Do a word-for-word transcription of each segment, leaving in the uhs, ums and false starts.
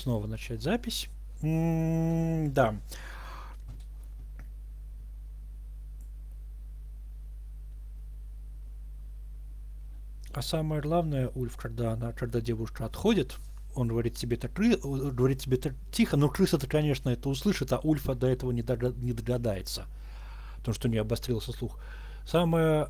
снова начать запись. М, Да. А самое главное, Ульф, когда она, когда девушка отходит, он говорит тебе это кры, говорит тебе это тихо, но крыса-то, конечно, это услышит, а Ульфа до этого не, дога- не догадается, потому что у нее обострился слух. Самое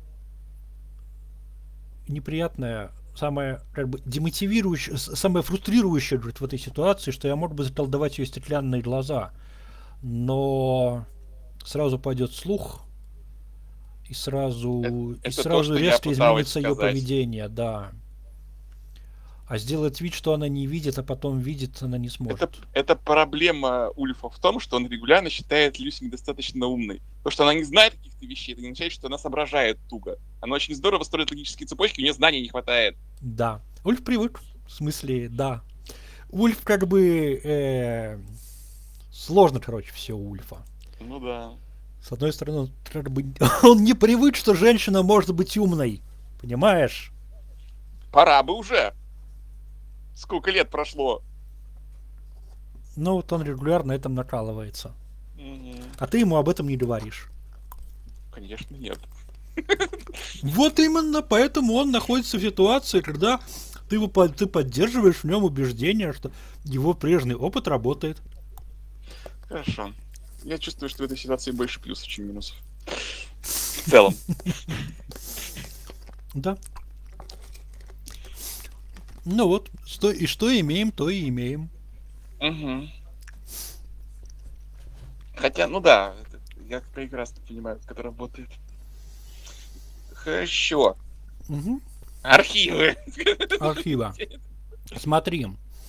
неприятное, самое как бы демотивирующее, с- самое фрустрирующее, говорит, в этой ситуации, что я мог бы заколдовать ее стеклянные глаза, но сразу пойдет слух, и Это, сразу, и это то, сразу что я резко пыталась изменится ее сказать. поведение, да. А сделать вид, что она не видит, а потом видит, она не Это, сможет. это проблема Ульфа в том, что он регулярно считает Люси недостаточно умной. То, что она не знает каких-то вещей, это не означает, что она соображает туго. Она очень здорово строит логические цепочки, у нее знаний не хватает. Да. Ульф привык. В смысле, да. Ульф как бы... э, сложно, короче, все у Ульфа. Ну да. С одной стороны, он как бы... он не привык, что женщина может быть умной. Понимаешь? Пора бы уже. Сколько лет прошло. Но вот он регулярно на этом накалывается. Мгм. А ты ему об этом не говоришь. Конечно, нет. Вот именно, поэтому он находится в ситуации, когда ты, его, ты поддерживаешь в нем убеждение, что его прежний опыт работает. Хорошо. Я чувствую, что в этой ситуации больше плюсов, чем минусов. В целом. Да. Ну вот, что, и что имеем, то и имеем. Угу. Хотя, ну да, это- я прекрасно понимаю, как это работает. Хорошо. Угу. Архивы. Архива. Смотри.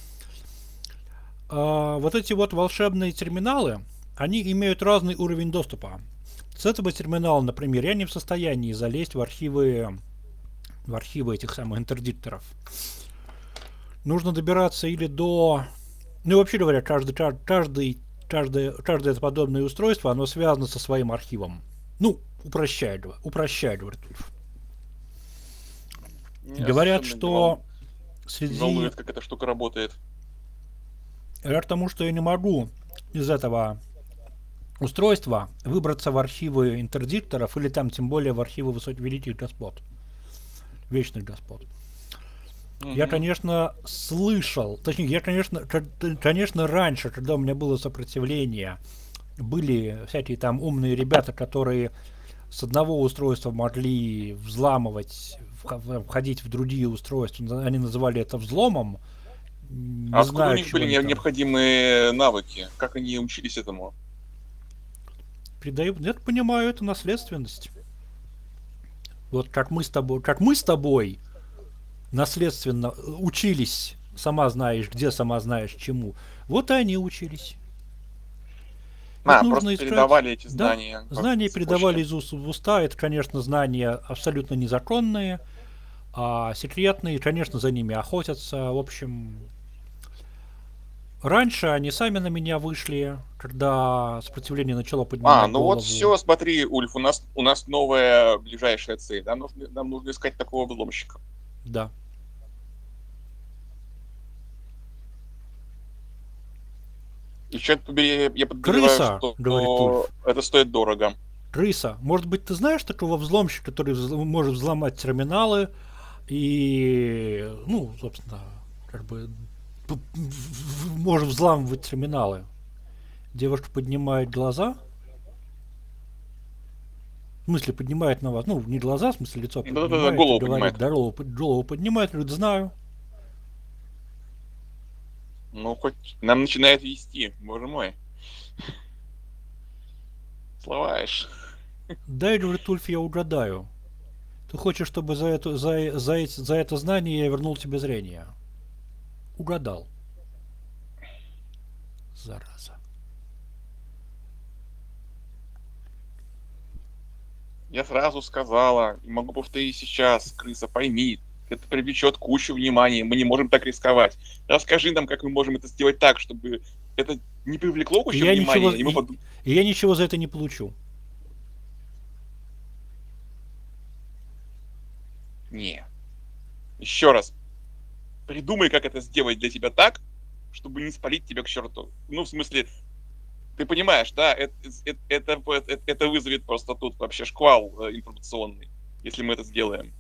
А, вот эти вот волшебные терминалы, они имеют разный уровень доступа. С этого терминала, например, я не в состоянии залезть в архивы, в архивы этих самых интердикторов. Нужно добираться или до... Ну, вообще говоря, каждый, каждый, каждое, каждое подобное устройство, оно связано со своим архивом. Ну, упрощает, упрощает, говорит Ульф. Меня Говорят, совершенно не, что волну... не среди... волнует, как эта штука работает. Говорят тому, что я не могу из этого устройства выбраться в архивы интердикторов или там тем более в архивы высоких великих господ, вечных господ. Я, Угу. конечно, слышал, точнее, я, конечно, конечно, раньше, когда у меня было сопротивление, были всякие там умные ребята, которые с одного устройства могли взламывать, входить в другие устройства. Они называли это взломом. А Не откуда у знаю, них чего были они не- там необходимые навыки? Как они учились этому? придают. Я понимаю, это наследственность. Вот как мы с тобой, как мы с тобой наследственно учились, сама знаешь где, сама знаешь чему. Вот и они учились. Их А, нужно просто искать. передавали эти Да, знания по знания передавали цепочке. из уст в уста. Это, конечно, знания абсолютно незаконные, а секретные, конечно, за ними охотятся. В общем, раньше они сами на меня вышли, когда сопротивление начало А, поднимать ну вот голову. все, смотри, Ульф, у нас, у нас новая ближайшая цель. Нам нужно, нам нужно искать такого взломщика. Да. И черт побери, я подозреваю, Крыса, что говорит Ульф. это стоит дорого. Крыса. Может быть, ты знаешь такого взломщика, который взл- может взломать терминалы и, ну, собственно, как бы п- в- может взламывать терминалы. Девушка поднимает глаза, в смысле поднимает на вас, ну, не глаза, в смысле лицо Да-да-да, поднимает и голову говорит, поднимает. голову, голову поднимает, говорит, знаю. Ну, хоть нам начинает вести, боже мой. Словаешь. Дай, говорит Ульф, я угадаю. Ты хочешь, чтобы за, эту, за, за, эти- за это знание я вернул тебе зрение? Угадал. Зараза. Я сразу сказала, и могу повторить сейчас, крыса, пойми, это привлечет кучу внимания, мы не можем так рисковать. Расскажи нам, как мы можем это сделать так, чтобы это не привлекло И кучу я ничего, внимания, и мы и, подумали... и я ничего за это не получу. Не. Еще раз, придумай, как это сделать для тебя так, чтобы не спалить тебя к черту. Ну, в смысле, ты понимаешь, да, это, это, это, это, это вызовет просто тут вообще шквал э, информационный, если мы это сделаем.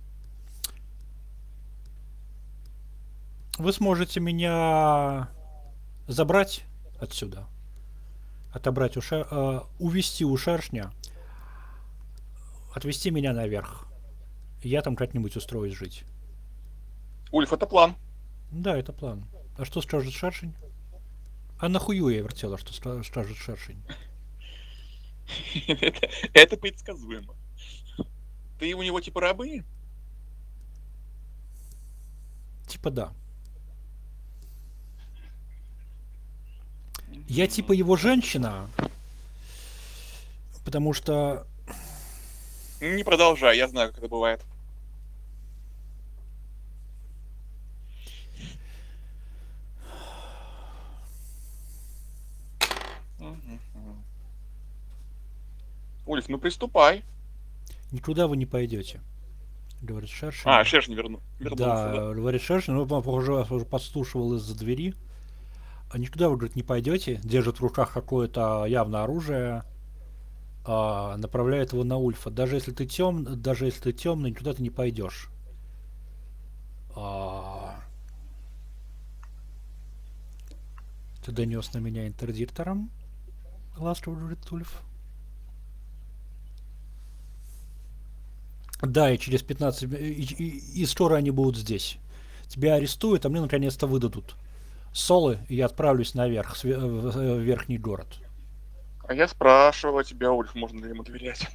Вы сможете меня забрать отсюда, отобрать у шер... э, увести у шершня, отвезти меня наверх. Я там как-нибудь устроюсь жить. Ульф, это план. Да, это план. А что скажет шершень? А нахую я вертела, что ска- скажет шершень? это, это предсказуемо. Ты у него типа рабыня? Типа да. Я типа его женщина, потому что... Не продолжай, я знаю, как это бывает. Ульф, ну приступай. Никуда вы не пойдете, говорит шершень. А, Шершень верну... вернулся, Да, да? говорит шершень, ну, похоже, вас уже подслушивал из-за двери. А никуда вы, говорит, не пойдете, держит в руках какое-то явно оружие, а, направляет его на Ульфа. Даже если ты тем, даже если ты темный, никуда ты не пойдешь. А... Ты донес на меня интердиктором, ласково говорит Ульф. Да, и через пятнадцать... И, и, и скоро они будут здесь. Тебя арестуют, а мне наконец-то выдадут солы, и я отправлюсь наверх, в, в верхний город. А я спрашивала тебя, Ульф, можно ли ему доверять.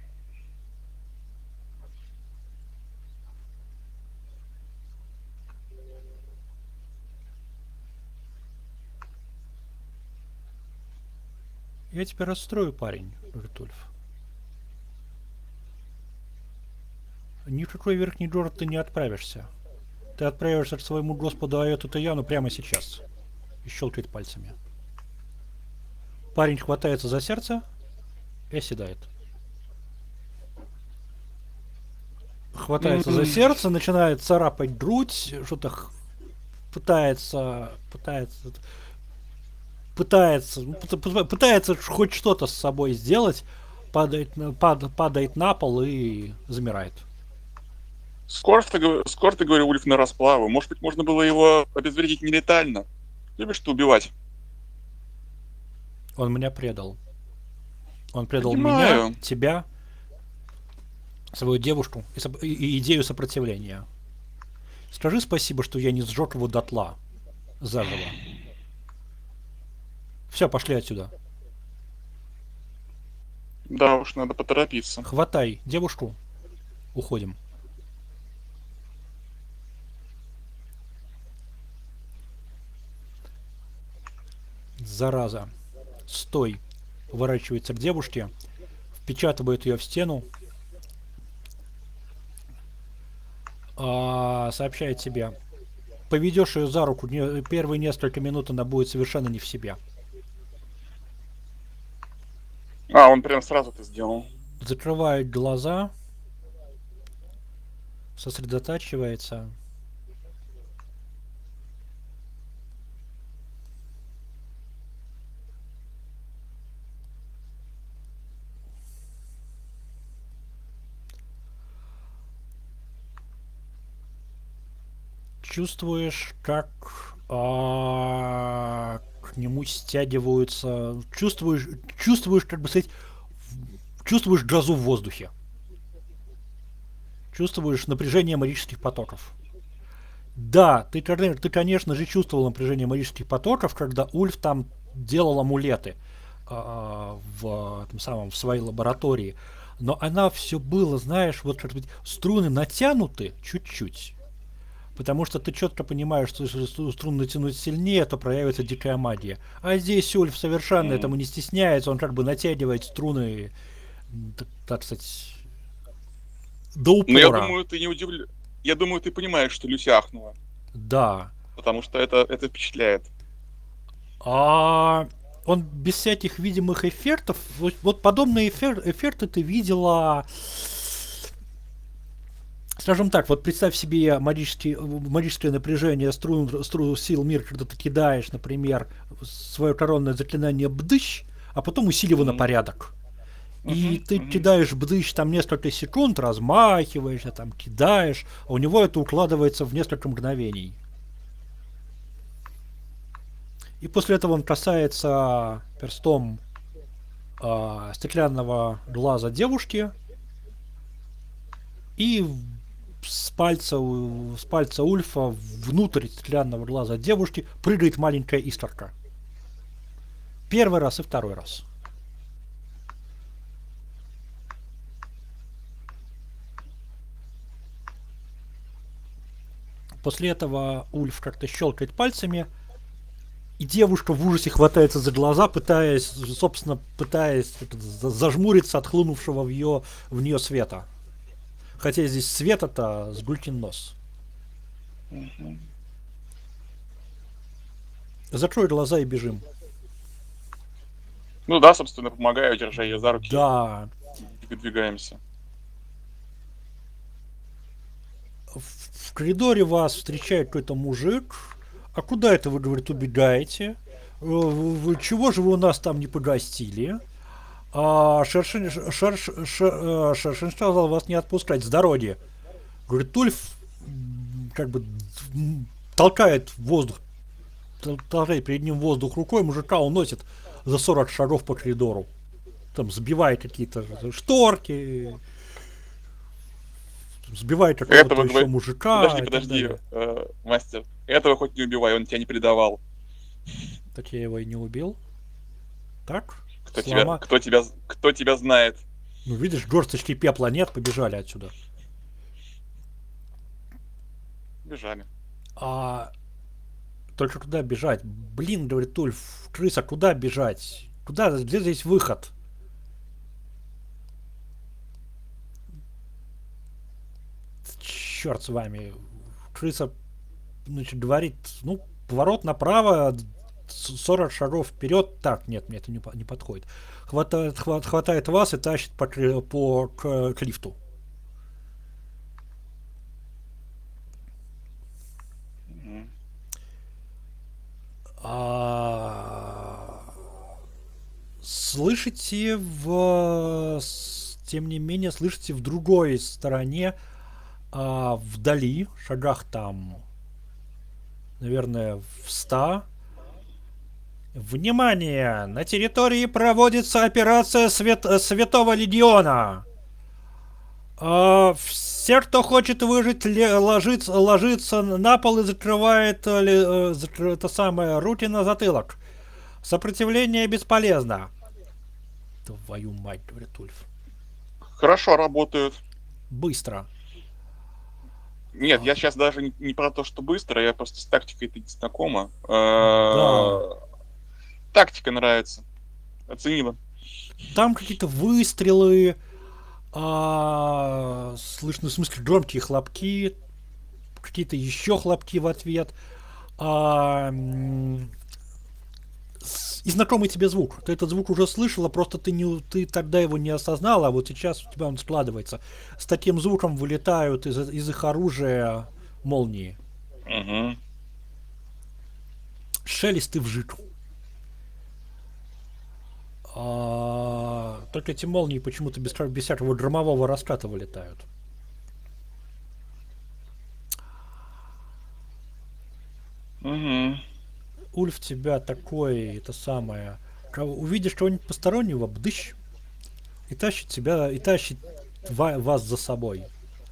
Я тебя расстрою, парень, говорит Ульф. Ни в какой верхний город ты не отправишься. Ты отправишься к своему господу Аэту Таяну прямо сейчас. И щелкает пальцами. Парень хватается за сердце и оседает. Хватается за сердце, начинает царапать грудь, что-то пытается, пытается, пытается, пытается хоть что-то с собой сделать, падает, пад, падает на пол и замирает. Скоро ты, скоро ты, говорю, Ульф, на расплаву. Может быть, можно было его обезвредить нелетально. Любишь ты убивать? Он меня предал. Он предал Понимаю. меня, тебя, свою девушку и, соп- и идею сопротивления. Скажи спасибо, что я не сжег его дотла. Заживо. Все, пошли отсюда. Да уж, надо поторопиться. Хватай девушку. Уходим. Зараза. Стой. Поворачивается к девушке. Впечатывает ее в стену. А, сообщает тебе. Поведешь ее за руку. Не, первые несколько минут она будет совершенно не в себе. А, он прям сразу это сделал. Закрывает глаза. Сосредотачивается. Чувствуешь, как а, к нему стягиваются. Чувствуешь, чувствуешь, как бы сказать, чувствуешь грозу в воздухе. Чувствуешь напряжение магических потоков. Да, ты, ты, конечно же, чувствовал напряжение магических потоков, когда Ульф там делал амулеты а, в, этом самом, в своей лаборатории. Но она все было, знаешь, вот как бы струны натянуты чуть-чуть. Потому что ты четко понимаешь, что если струн натянуть сильнее, то проявится дикая магия. А здесь Ульф совершенно mm. этому не стесняется, он как бы натягивает струны, так сказать, до упора. Но я думаю, ты не удивлен. Я думаю, ты понимаешь, что Люся ахнула. Да. Потому что это, это впечатляет. А он без всяких видимых эффектов, вот, вот подобные эффер, эффекты ты видела Скажем так, вот представь себе магический, магическое напряжение струн, струн сил мира, когда ты кидаешь, например, свое коронное заклинание бдыщ, а потом усиливаю на Мгм. порядок. И Мгм. ты Мгм. кидаешь бдыщ там несколько секунд, размахиваешься, там кидаешь, а у него это укладывается в несколько мгновений. И после этого он касается перстом а, стеклянного глаза девушки, и с пальца, у- с пальца Ульфа внутрь стеклянного глаза девушки прыгает маленькая искорка. Первый раз и второй раз. После этого Ульф как-то щелкает пальцами, и девушка в ужасе хватается за глаза, пытаясь, собственно, пытаясь зажмуриться от хлынувшего в, ее, в нее света. Хотя здесь света-то с Гулькин нос. Мгм. Закрой глаза и бежим. Ну да, собственно, помогаю, держа ее за руки, Да. выдвигаемся. В, в коридоре вас встречает какой-то мужик. А куда это вы, говорит, убегаете? Э, вы- чего же вы у нас там не погостили? А Шершин, Шерш, Шер- э, Шершин сказал вас не отпускать с дороги. Говорит, Тульф м, как бы м, толкает воздух, тол- толкает перед ним воздух рукой, мужика уносит за сорок шагов по коридору. Там сбивает какие-то шторки, сбивает какого-то Этого еще говорит... Подожди, мужика и так подожди, далее. э, мастер. Этого хоть не убивай, он тебя не предавал. Так я его и не убил. Так, Кто тебя, слома. кто тебя, кто тебя знает? Ну, видишь, горсточки пепла нет, побежали отсюда. Бежали. А только куда бежать? Блин, говорит Ульф, крыса, куда бежать? Куда? Где здесь выход? Черт с вами. Крыса, значит, говорит, ну, поворот направо, сорок шагов вперед. Так, нет, мне это не, не подходит. Хватает, хват, хватает вас и тащит по, по к, к лифту. Мгм. А, слышите в... Тем не менее, слышите в другой стороне, а, вдали, шагах там, наверное, в ста. Внимание! На территории проводится операция Свет... Святого Легиона. А, все, кто хочет выжить, ле- ложится, ложится на пол и закрывает э, ли- э, закры- это самое, руки на затылок. Сопротивление бесполезно. Твою мать, говорит Ульф. Хорошо работают. Быстро. Нет, А, я сейчас даже не, не про то, что быстро, я просто с тактикой-то не знакома. да. Э, Тактика нравится. Оценила. Там какие-то выстрелы, а, слышно, в смысле, громкие хлопки, какие-то еще хлопки в ответ. А, м, с- и знакомый тебе звук. Ты этот звук уже слышала, просто ты, не, ты тогда его не осознала, а вот сейчас у тебя он складывается. С таким звуком вылетают из, из их оружия молнии. Угу. Шелест и вжик. А, только эти молнии почему-то без, без всякого громового раската вылетают. Угу. Ульф тебя такой, это самое. Кого- Увидишь кого-нибудь постороннего, бдыщ, и тащит тебя, и тащит ва- вас за собой.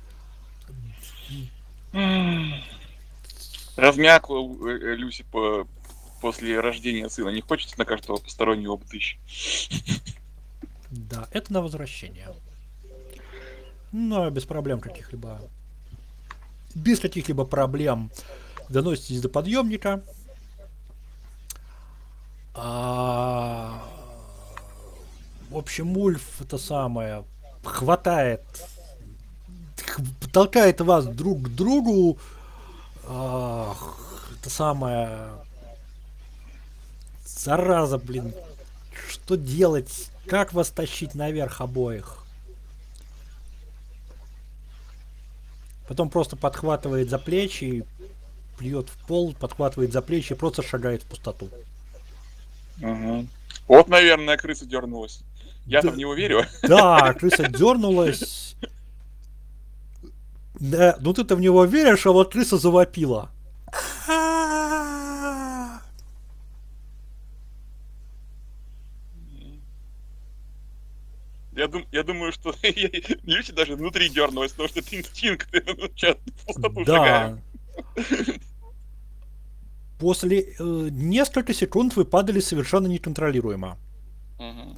Размякла э, э, Люси по, после рождения сына. Не хочется на каждого постороннего бдыщ. Да, это на возвращение. Но без проблем каких-либо. Без каких-либо проблем доноситесь до подъемника. А, в общем, Ульф это самое хватает, х- толкает вас друг к другу. А, это самое, зараза, блин, что делать? Как вас тащить наверх обоих? Потом просто подхватывает за плечи, плюет в пол, подхватывает за плечи и просто шагает в пустоту. Угу. Вот, наверное, крыса дернулась. Я-то Да, в него верю. да, крыса дернулась. Да, ну ты-то в него веришь, а вот крыса завопила. Я, дум, я думаю, что Люси даже внутри дернулась, потому что это инстинкт. Сейчас в пустоту шагаем. Да. После э, несколько секунд вы падали совершенно неконтролируемо. Угу.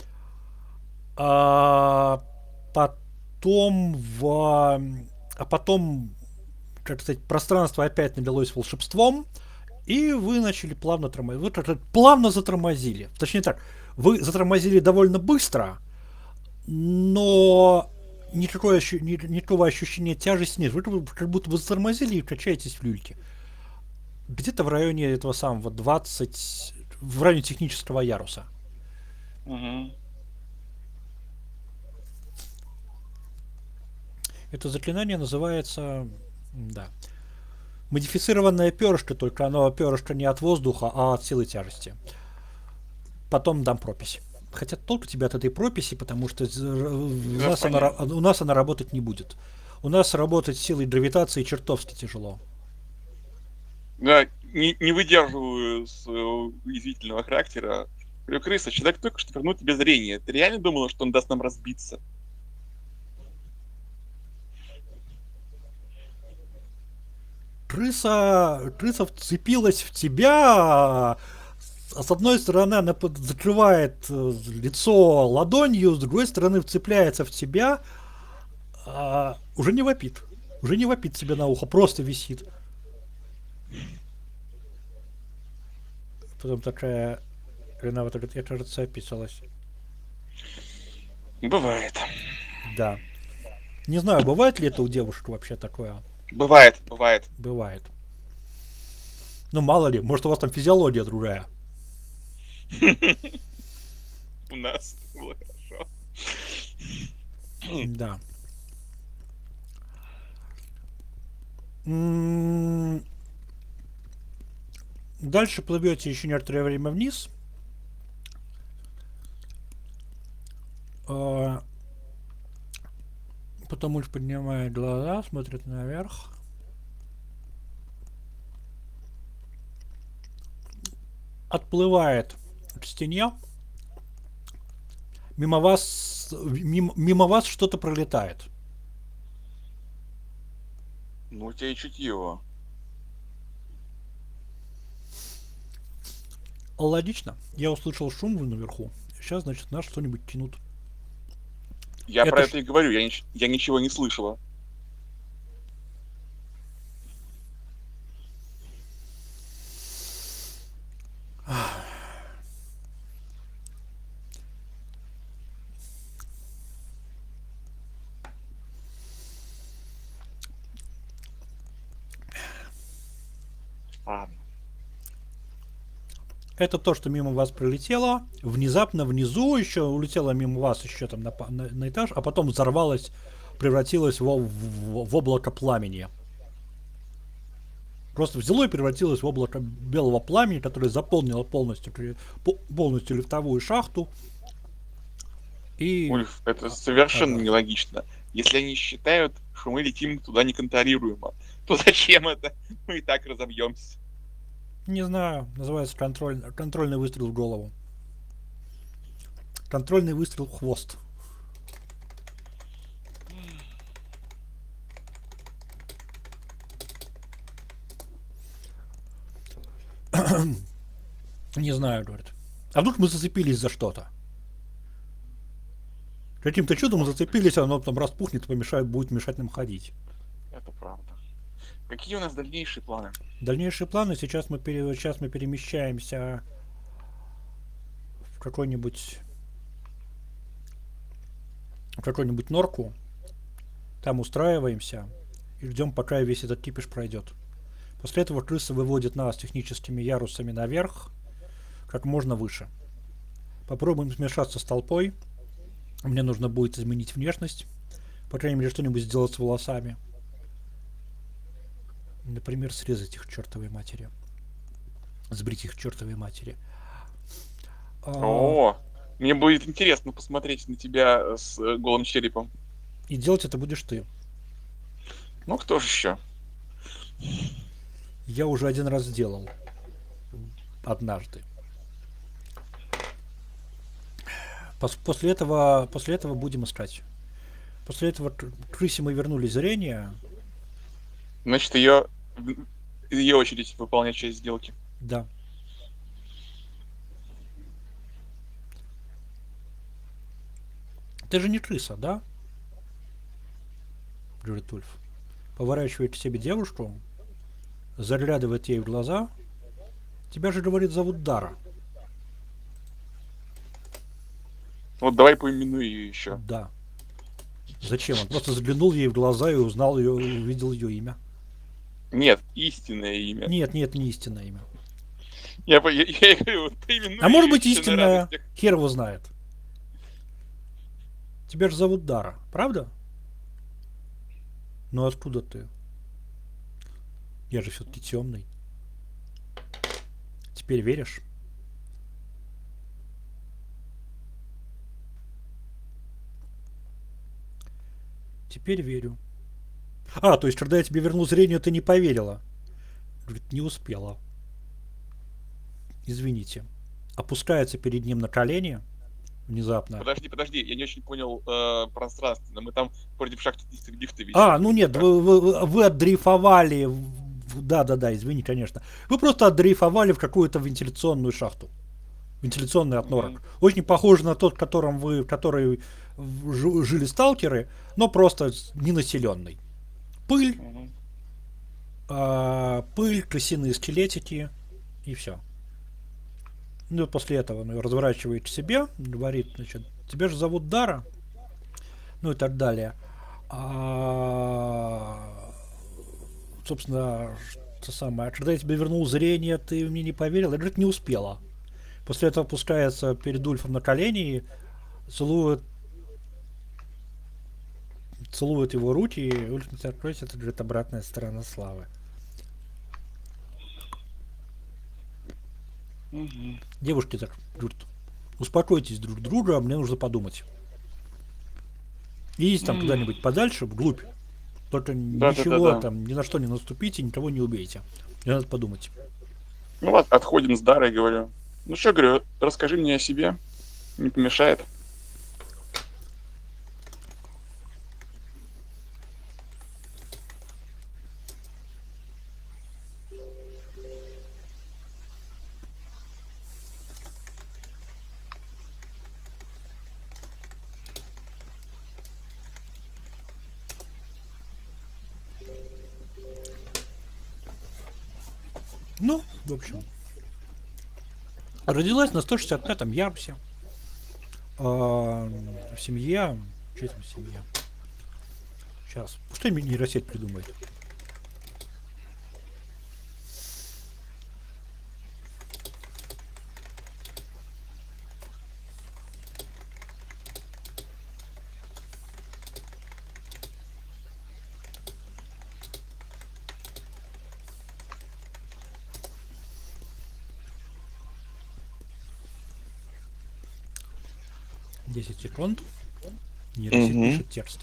А потом в... А потом, как сказать, пространство опять налилось волшебством, и вы начали плавно тормозить. Вы как-то плавно затормозили. Точнее так, вы затормозили довольно быстро, но никакое ощу... никакого ощущения тяжести нет. Вы как будто бы затормозили и качаетесь в люльке. Где-то в районе этого самого двадцать... В районе технического яруса. Угу. Это заклинание называется... Да. Модифицированное перышко, только оно перышко не от воздуха, а от силы тяжести. Потом дам пропись. Хотя толку тебе от этой прописи, потому что у Да, нас, она, у нас она работать не будет. У нас работать силой гравитации чертовски тяжело. Да, не, не выдерживаю с уязвительного характера. Говорю, крыса, человек только что вернул тебе зрение. Ты реально думала, что он даст нам разбиться? Крыса, крыса вцепилась в тебя. С одной стороны, она закрывает лицо ладонью, с другой стороны, вцепляется в тебя. А, уже не вопит. Уже не вопит себе на ухо, просто висит. Потом такая... Она вот я, кажется, описалась. Бывает. Да. Не знаю, бывает ли это у девушек вообще такое? Бывает, бывает. Бывает. Ну, мало ли, может, у вас там физиология другая. У нас было хорошо. Да. Дальше плывете еще некоторое время вниз. Потом Ульф поднимает глаза, смотрит наверх. Отплывает к стене. Мимо вас, мимо, мимо вас что-то пролетает. Ну, у тебя и чутье. Логично. Я услышал шум наверху. Сейчас, значит, нас что-нибудь тянут. Я это про ш... это и говорю, я, нич- я ничего не слышала. Ладно. Это то, что мимо вас пролетело. Внезапно внизу еще улетело мимо вас еще там на, на, на этаж, а потом взорвалось, превратилось в, в, в облако пламени. Просто взяло и превратилось в облако белого пламени, которое заполнило полностью, полностью лифтовую шахту. И... Ульф, это совершенно ага. нелогично. Если они считают, что мы летим туда неконтролируемо, то зачем это? Мы и так разобьемся. Не знаю, называется контроль, контрольный выстрел в голову. Контрольный выстрел в хвост. Не знаю, говорит. А вдруг мы зацепились за что-то? Каким-то чудом зацепились, оно там распухнет, помешает, будет мешать нам ходить. Это правда. Какие у нас дальнейшие планы? Дальнейшие планы. Сейчас мы, пере... Сейчас мы перемещаемся в какой-нибудь в какую-нибудь норку. Там устраиваемся и ждем, пока весь этот кипиш пройдет. После этого крыса выводит нас техническими ярусами наверх, как можно выше. Попробуем смешаться с толпой. Мне нужно будет изменить внешность. По крайней мере, что-нибудь сделать с волосами. Например, срезать их к чертовой матери. Сбрить их к чертовой матери. А, О, мне будет интересно посмотреть на тебя с э, голым черепом. и делать это будешь ты. Ну, кто же еще? Я уже один раз сделал. Однажды. Пос- после этого, после этого будем искать. После этого к крысе мы вернули зрение. Значит, ее, ее очередь выполнять часть сделки. Да. Ты же не крыса, да? Говорит Ульф. Поворачивает к себе девушку, заглядывает ей в глаза. Тебя же, говорит, зовут Дара. Вот давай поименуй ее еще. Да. Зачем? Он просто заглянул ей в глаза и узнал ее, увидел ее имя. Нет, истинное имя. Нет, нет, не истинное имя. Я, по- я, я говорю, вот поименуй А может её быть еще на истинное, радостях. хер его знает. Тебя же зовут Дара, правда? Ну откуда ты? Я же все-таки темный. Теперь веришь? Теперь верю. А, то есть, когда я тебе вернул зрение, ты не поверила? Говорит, не успела. Извините. Опускается перед ним на колени. Внезапно. Подожди, подожди, я не очень понял э, пространственно. Мы там против шахтистых лифта висим. А, ну нет, вы, вы, вы отдрейфовали. Да-да-да, извини, конечно. Вы просто отдрейфовали в какую-то вентиляционную шахту. Вентиляционный отнорок. Мгм. Очень похож на тот, в котором вы, в который жи- жили сталкеры, но просто ненаселенный. Пыль, Мгм. а, пыль, крысиные скелетики и все. Ну и после этого он ее разворачивает к себе, говорит, значит, тебя же зовут Дара, ну и так далее. А, собственно, что самое. Когда я тебе вернул зрение, ты мне не поверил? Я, говорит, не успела. После этого опускается перед Ульфом на колени и целует, целует его руки, и Ульф начинает просить, это, говорит, обратная сторона славы. Мгм. Девушки так говорят, успокойтесь друг друга, мне нужно подумать. Идите там М. куда-нибудь подальше, вглубь. Только Да-да-да-да. ничего там, ни на что не наступите, никого не убейте. Мне надо подумать. Ну вот, отходим с Дарой, говорю. Ну что, говорю, расскажи мне о себе. Не помешает. Ну, в общем. Родилась на сто шестьдесят пятом ярусе. А, в семье... Что там семья? Сейчас. Пускай мне нейросеть придумает. десять секунд. Нейросеть Мгм. пишет текст.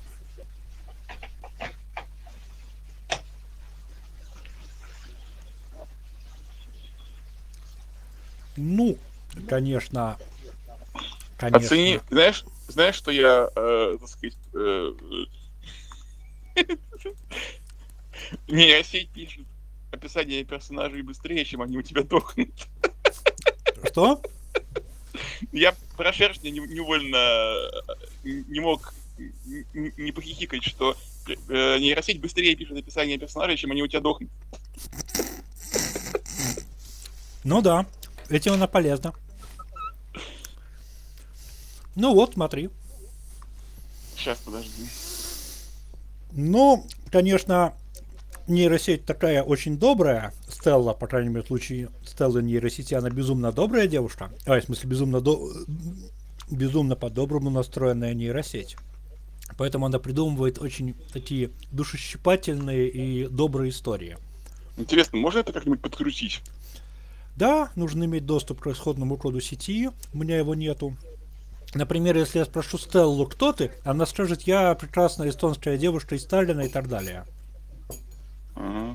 Ну, конечно, конечно. Оцени, знаешь, знаешь, что я, э, так сказать, э, нейросеть пишет описание персонажей быстрее, чем они у тебя дохнут. Что? Я про шершня не- невольно э, не мог н- н- не похихикать, что э, нейросеть быстрее пишет описание персонажей, чем они у тебя дохнут. Ну да, этим она полезна. Ну вот, смотри. Сейчас, подожди. Ну, конечно, нейросеть такая очень добрая. Стелла, по крайней мере, в случае Стеллы нейросети, она безумно добрая девушка. А, в смысле, безумно, до... безумно по-доброму настроенная нейросеть. Поэтому она придумывает очень такие душещипательные и добрые истории. Интересно, можно это как-нибудь подкрутить? Да, нужно иметь доступ к исходному коду сети. У меня его нету. Например, если я спрошу Стеллу, кто ты, она скажет, я прекрасная эстонская девушка из Сталина и так далее. Ага.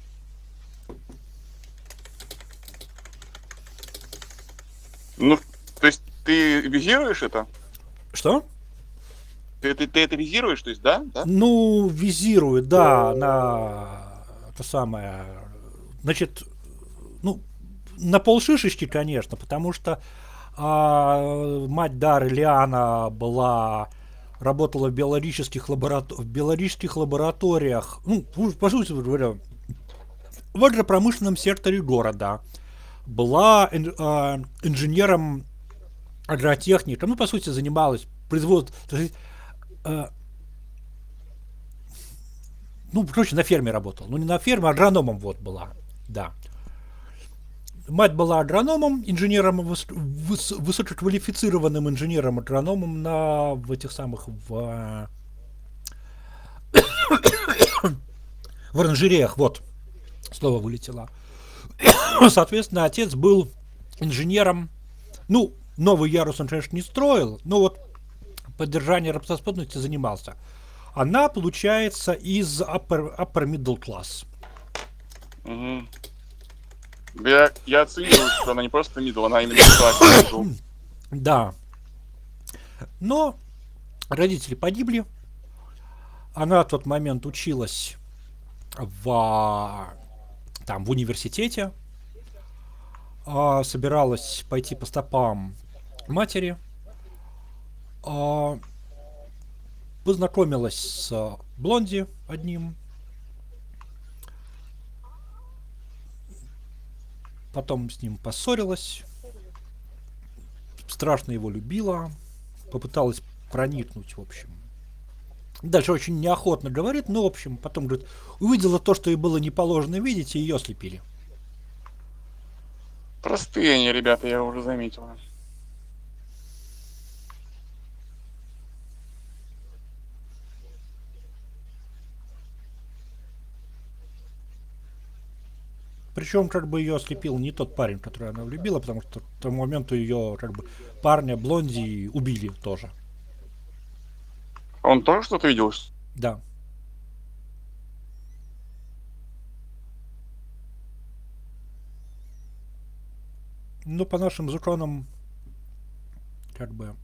Ну, то есть ты визируешь это? Что? Ты, ты, ты это визируешь, то есть, да? Да? Ну, визирует, да, на это самое. Значит, ну, на полшишечки, конечно, потому что а, мать Дары Лиана была работала в биологических, лаборато- в биологических лабораториях, ну, по сути говоря, в агропромышленном секторе города. Была ин- а, инженером агротехником, ну, по сути, занималась производством, э, ну, короче, на ферме работал. Ну, не на ферме, а агрономом вот была, да. Мать была агрономом, инженером, выс- выс- высококвалифицированным инженером-агрономом на в этих самых в, в оранжереях, вот, слово вылетело. Соответственно, отец был инженером, ну, новый ярус он, конечно, не строил, но вот поддержание работоспособности занимался. Она, получается, из upper, upper middle class. Угу. Я, я оцениваю, что она не просто middle, она именно классная middle. Да. Но родители погибли. Она в тот момент училась в, там, в университете, а, собиралась пойти по стопам матери, а, познакомилась с Блонди одним, потом с ним поссорилась, страшно его любила, попыталась проникнуть, в общем. Дальше очень неохотно говорит, но, в общем, потом говорит, увидела то, что ей было не положено видеть, и ее слепили. Простые они, ребята, я уже заметил. Причем, как бы ее ослепил не тот парень, который она влюбила, потому что к тому моменту ее, как бы, парня Блонди убили тоже. Он тоже что-то видел? Да. Ну, по нашим законам, как бы,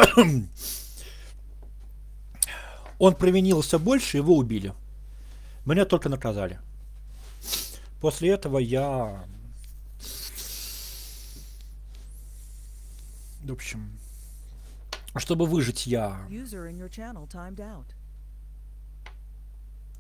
он провинился больше, его убили. Меня только наказали. После этого я... В общем, чтобы выжить, я User in your channel timed out.